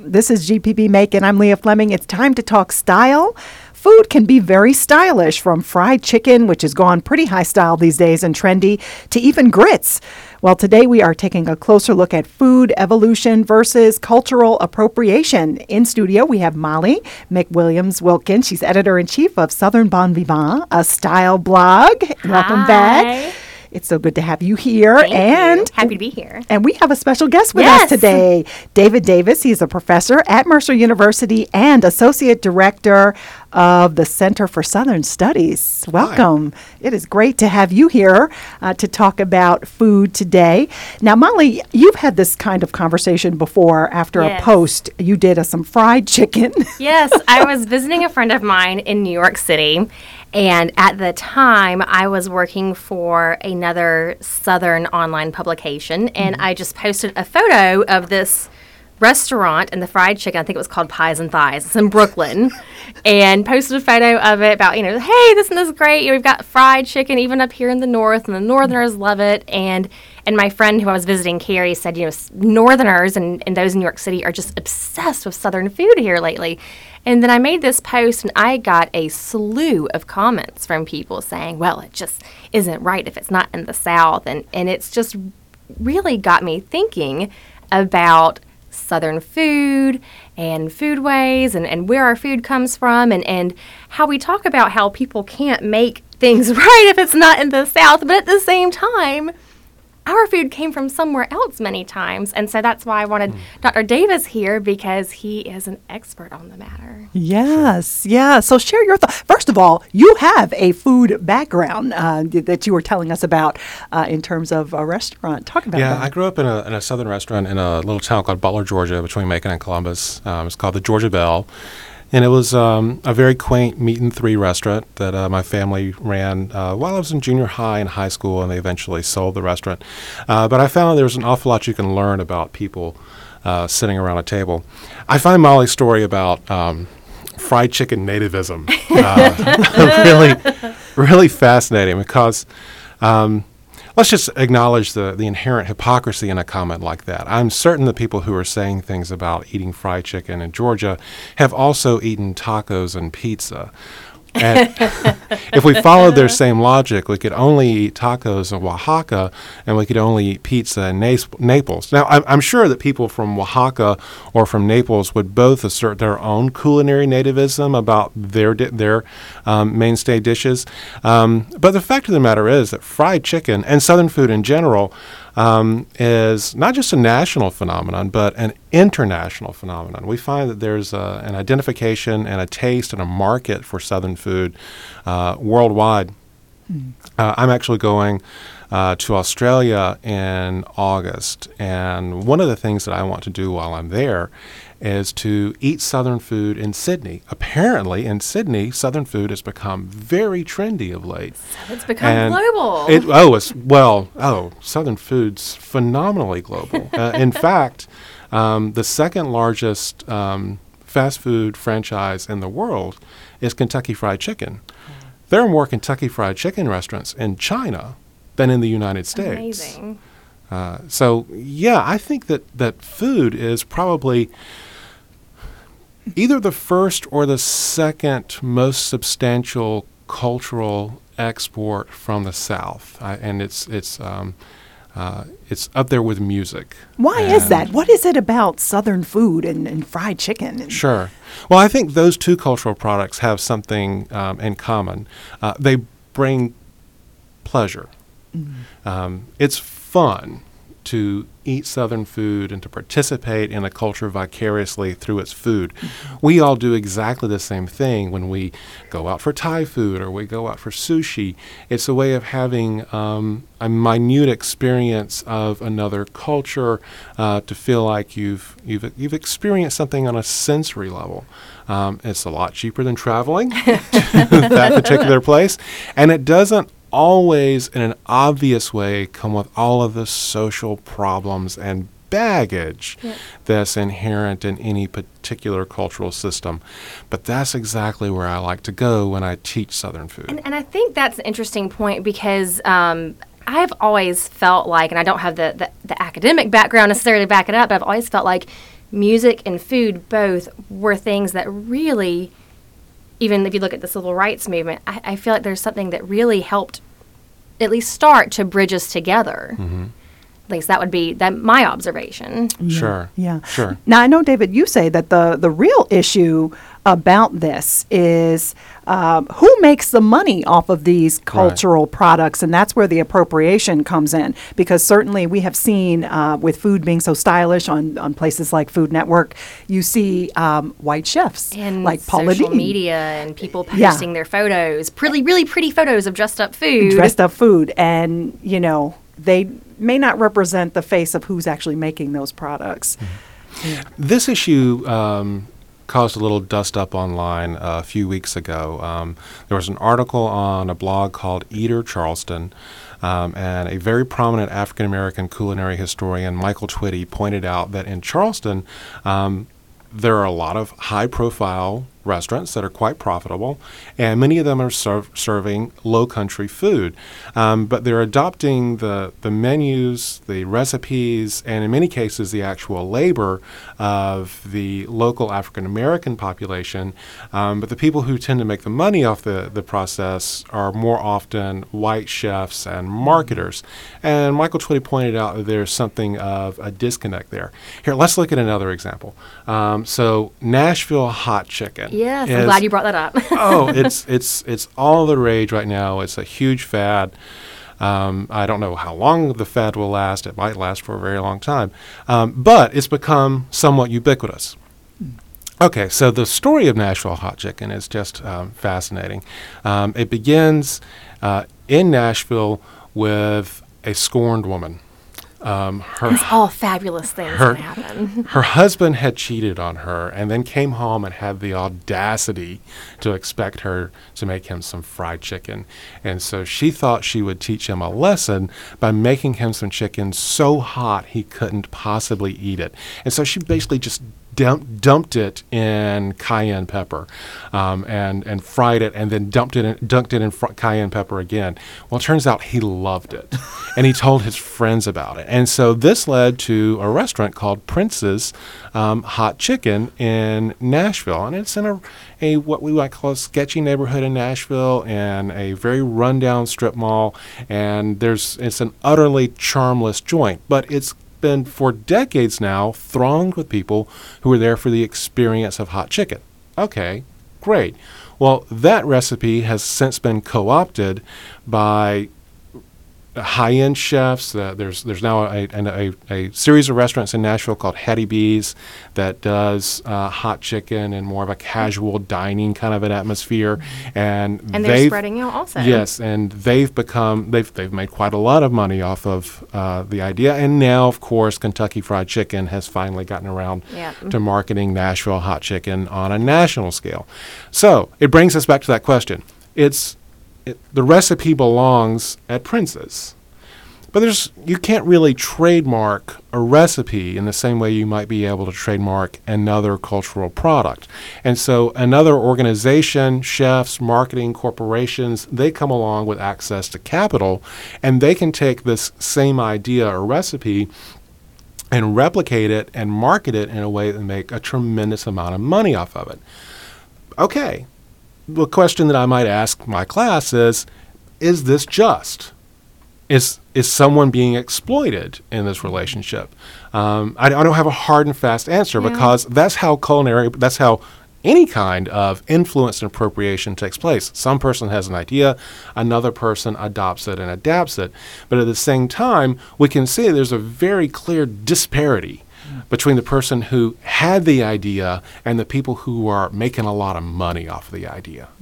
This is GPB Make, and I'm Leah Fleming. It's time to talk style. Food can be very stylish, from fried chicken, which has gone pretty high style these days and trendy, to even grits. Well, today we are taking a closer look at food evolution versus cultural appropriation. In studio, we have Molly McWilliams-Wilkins. She's editor-in-chief of Southern Bon Vivant, a style blog. Hi. Welcome back. It's so good to have you here. Thank you. Happy to be here. And we have a special guest with us today, David Davis. He's a professor at Mercer University and associate director of the Center for Southern Studies. Welcome. Hi. It is great to have you here to talk about food today. Now, Molly, you've had this kind of conversation before after a post. You did some fried chicken. Yes, I was visiting a friend of mine in New York City. And at the time, I was working for another Southern online publication, and I just posted a photo of this restaurant and the fried chicken. I think it was called Pies and Thighs. It's in Brooklyn. And posted a photo of it about, hey, this is great. We've got fried chicken even up here in the north, and the Northerners love it. And my friend who I was visiting, Carrie, said, Northerners and those in New York City are just obsessed with Southern food here lately. And then I made this post, and I got a slew of comments from people saying, well, it just isn't right if it's not in the South. And it's just really got me thinking about Southern food and foodways and where our food comes from and how we talk about how people can't make things right if it's not in the South. But at the same time, our food came from somewhere else many times. And so that's why I wanted Dr. Davis here, because he is an expert on the matter. Yes, yeah. So share your thoughts. First of all, you have a food background that you were telling us about in terms of a restaurant. Talk about that. Yeah, I grew up in a Southern restaurant in a little town called Butler, Georgia, between Macon and Columbus. It's called the Georgia Belle. And it was a very quaint meat and three restaurant that my family ran while I was in junior high and high school, and they eventually sold the restaurant. But I found there was an awful lot you can learn about people sitting around a table. I find Molly's story about fried chicken nativism really fascinating, because let's just acknowledge the inherent hypocrisy in a comment like that. I'm certain the people who are saying things about eating fried chicken in Georgia have also eaten tacos and pizza. And if we followed their same logic, we could only eat tacos in Oaxaca, and we could only eat pizza in Naples. Now, I'm sure that people from Oaxaca or from Naples would both assert their own culinary nativism about their mainstay dishes. But the fact of the matter is that fried chicken and Southern food in general is not just a national phenomenon, but an international phenomenon. We find that there's an identification and a taste and a market for Southern food worldwide. I'm actually going to Australia in August, and one of the things that I want to do while I'm there is to eat Southern food in Sydney. Apparently, in Sydney, Southern food has become very trendy of late. It's become global. Southern food's phenomenally global. In fact, the second largest fast food franchise in the world is Kentucky Fried Chicken. There are more Kentucky Fried Chicken restaurants in China than in the United States. Amazing. I think that food is probably either the first or the second most substantial cultural export from the South, and it's up there with music. Why is that? What is it about Southern food and fried chicken? Sure. Well, I think those two cultural products have something in common. They bring pleasure. It's fun to eat Southern food and to participate in a culture vicariously through its food. We all do exactly the same thing when we go out for Thai food or we go out for sushi. It's a way of having a minute experience of another culture to feel like you've experienced something on a sensory level. It's a lot cheaper than traveling to that particular place, and it doesn't always in an obvious way come with all of the social problems and baggage that's inherent in any particular cultural system. But that's exactly where I like to go when I teach Southern food. And I think that's an interesting point because I've always felt like, and I don't have the academic background necessarily to back it up, but I've always felt like music and food both were things that really, even if you look at the civil rights movement, I feel like there's something that really helped at least start to bridge us together. At least that would be my observation. Sure. Yeah. Sure. Now, I know, David, you say that the real issue about this is who makes the money off of these cultural products, and that's where the appropriation comes in. Because certainly we have seen with food being so stylish on places like Food Network, you see white chefs And like Paula social Deen. media and people posting their photos, really pretty photos of dressed up food. Dressed up food, and they may not represent the face of who's actually making those products. This issue caused a little dust up online a few weeks ago. There was an article on a blog called Eater Charleston, and a very prominent African-American culinary historian, Michael Twitty, pointed out that in Charleston, there are a lot of high-profile restaurants that are quite profitable, and many of them are serving low-country food. But they're adopting the menus, the recipes, and in many cases the actual labor of the local African-American population. But the people who tend to make the money off the process are more often white chefs and marketers. And Michael Twitty pointed out that there's something of a disconnect there. Here, let's look at another example. So Nashville hot chicken. Yes, I'm glad you brought that up. It's all the rage right now. It's a huge fad. I don't know how long the fad will last. It might last for a very long time. But it's become somewhat ubiquitous. Okay, so the story of Nashville hot chicken is just fascinating. It begins in Nashville with a scorned woman. It's all fabulous things that happen. Her husband had cheated on her and then came home and had the audacity to expect her to make him some fried chicken. And so she thought she would teach him a lesson by making him some chicken so hot he couldn't possibly eat it. And so she basically just dumped it in cayenne pepper and fried it, and then dunked it in cayenne pepper again. Well, it turns out he loved it, and he told his friends about it. And so this led to a restaurant called Prince's Hot Chicken in Nashville, and it's in a what we might call a sketchy neighborhood in Nashville, and a very rundown strip mall. And it's an utterly charmless joint, but it's been for decades now thronged with people who are there for the experience of hot chicken. Okay, great. Well, that recipe has since been co-opted by high-end chefs. There's now a series of restaurants in Nashville called Hattie B's that does hot chicken in more of a casual dining kind of an atmosphere, and they're spreading out also. Yes, and they've made quite a lot of money off of the idea, and now of course Kentucky Fried Chicken has finally gotten around to marketing Nashville hot chicken on a national scale. So it brings us back to that question. The recipe belongs at Prince's, but you can't really trademark a recipe in the same way you might be able to trademark another cultural product. And so another organization, chefs, marketing corporations, they come along with access to capital, and they can take this same idea or recipe and replicate it and market it in a way that make a tremendous amount of money off of it. Okay. The question that I might ask my class is this just? Is someone being exploited in this relationship? I don't have a hard and fast answer because that's how any kind of influence and appropriation takes place. Some person has an idea, another person adopts it and adapts it. But at the same time, we can see there's a very clear disparity between the person who had the idea and the people who are making a lot of money off of the idea.